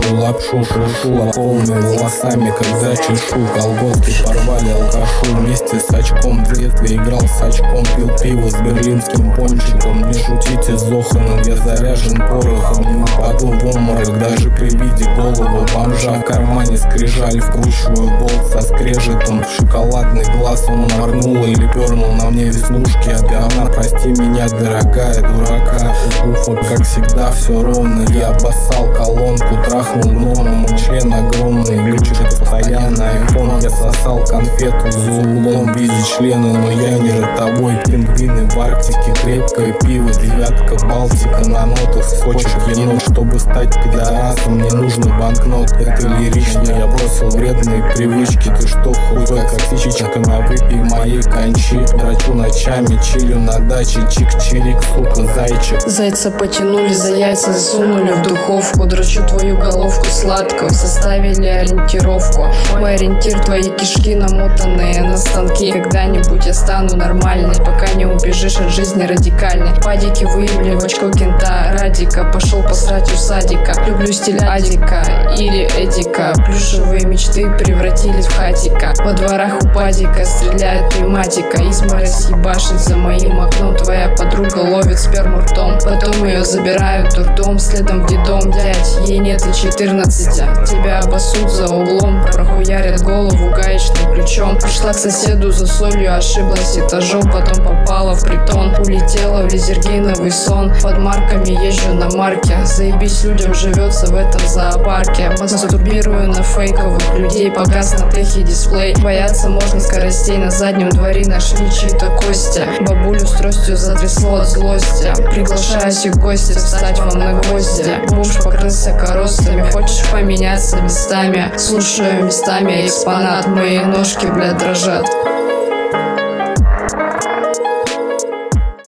эту лапшу шушу, полными волосами, когда чешу. Колготки порвали алкашу, вместе с очком в детстве играл с очком, пил пиво с берлинским пончиком. Не шутите с Зоханом, я заряжен порохом, не упаду в обморок даже при виде головы бомжа. В кармане скрижаль, вкручиваю болт со скрежетом. В шоколадный глаз он моргнул или пернул на мне веснушки от говна. Прости меня, дорогая, дурака. Уфа, как всегда, все ровно. Я обоссал колонку, трахнул гномом. Член огромный, глючит постоянно айфон. Я сосал конфету за углом в виде члена, но я не ротобой. Пингвины в Арктике, крепкое пиво, девятка, Балтика. На нотах скотчик енот. Чтобы стать пидорасом, мне нужно банкнот. Это лирично, я бросил вредные привычки. Ты что, худой, как птичка, на выпей моей кончи. Драчу ночами, чилю на даче, чик-чирик, сука, зайчик. Зайца потянули, за яйца засунули в духовку. Дрочу твою головку сладкую, составили ориентировку. Мой ориентир — твои кишки намотанные на станки. Когда-нибудь я стану нормальной, пока не убежишь от жизни радикальной. Падики выявили в очко кента Радика. Пошел посрать у садика. Люблю стиль Адика или Эдика. Плюшевые мечты превратились в хатика. Во дворах у падика стреляет пневматика. Изморозь ебашит за моим окном. Твоя подруга ловит сперму ртом. Потом ее забирают в дурдом, следом в детдом. Дядь, ей нет и 14. Тебя обоссут за углом, прохуярят голову гаечным ключом. Пришла к соседу за солью, ошиблась этажом. Потом попала в притон, улетела в лизергиновый сон. Под марками езжу на марке. Заебись, людям живется в этом зоопарке. Мастурбирую на фейковых людей, погас на техе дисплей. Бояться можно скоростей, на заднем дворе нашли чьи-то кости. Бабулю с тростью затрясло от злости. Приглашаю всех гостей встать вам на гвозди. Бомж покрылся коростами, хочешь поменяться местами? Слушаю местами экспонат, мои ножки, блядь, дрожат.